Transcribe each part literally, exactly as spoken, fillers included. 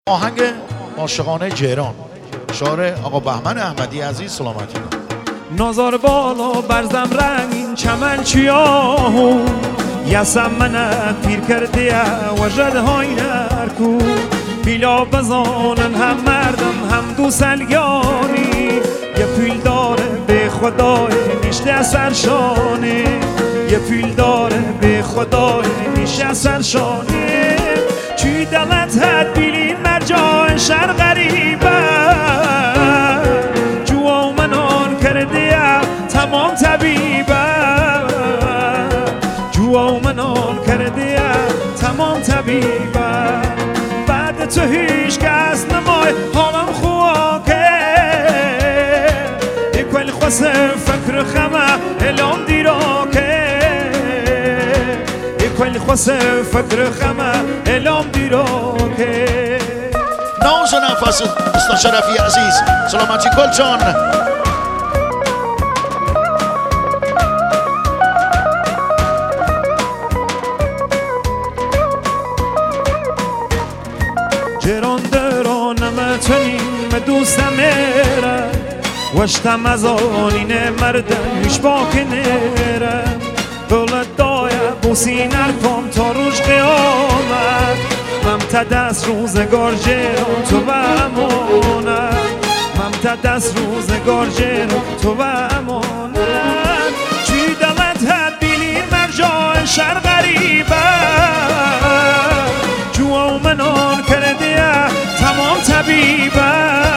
آهنگ عاشقانه جهران شعر آقا بهمن احمدی عزیز سلامتی نازار بالا برزم رنگین چمن چیاهو یسم من پیر کرده و جدهای نرکو پیلا بزانن هم مردم هم دو سلگانی یه پیل داره به خدای نیشته سرشانه یه پیل داره به خدای نیشته سرشانه چی دلت هد بیلین مرجان شر غریبه جوا منان کرده تمام طبیبه جوا منان کرده تمام طبیبه بعد تو هیچ کس نمای حالم خواکه اکوال خواسته فکر خمه الان دیراکه اکوال خواسته فکر خمه الان دیراکه ناز و نفس استاد شرفی عزیز سلامتی گل جان جران درانم چنین دوستم میره وشتم از آنین مردش با کنیره دولت دایه بوسی نرکم تا روش قیامت ممت دست روزگار جران تو و امانت ممت دست روزگار جران تو و امانت چی دلت هد بیلین مرجای شر غریبه جوا منان کرده تمام طبیبه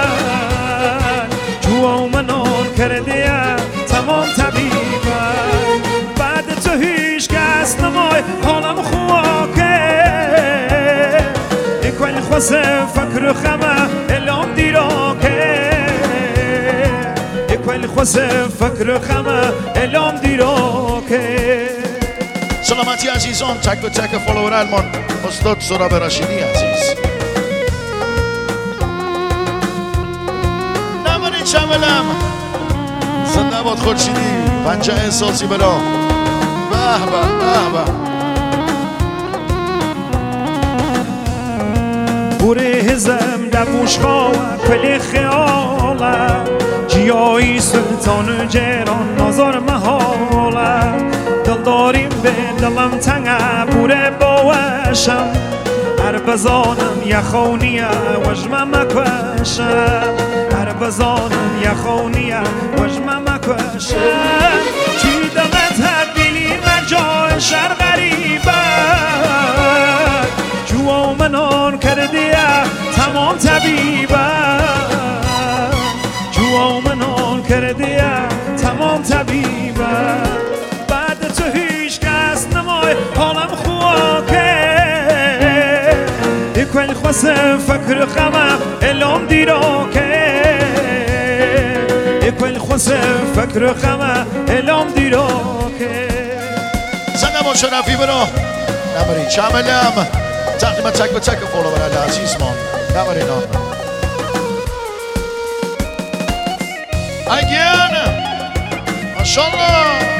جوا منان کرده تمام طبیبه بعد تو هیچ کس نمای حالم خواکه اکوال خواسته فکر خمه الان دیراکه اکوال خواسته فکر خمه الان دیراکه سلامتی عزیزان تک به تک فالوور المان استاد سراب رشیدی عزیز نمانی چملم زنده باد خورشیدی پنجه احساسی بلا به به به بوره هزم دموش خواه کلی خیاله جیایی سلطان جران نازار محاله دل داریم به دلم تنگه بوره باوشم هر بزانم یخونیه وجمه مکوشم هر بزانم یخونیه وجمه مکوشم چی دلت هد بیلین مرجای شر غریبه جوا منان کرده تمام طبیبه جوا منان کرده تمام طبیبه بعد تو هیچ کس نمای حالم خواکه اکوال خواسته فکر خمه الان دیراکه اکوال خواسته فکر خمه الان دیراکه زنده با شرفی برو نماری چملم تقدیم تک به تک فالوور عزیز ما نماری نام اگین ماشالله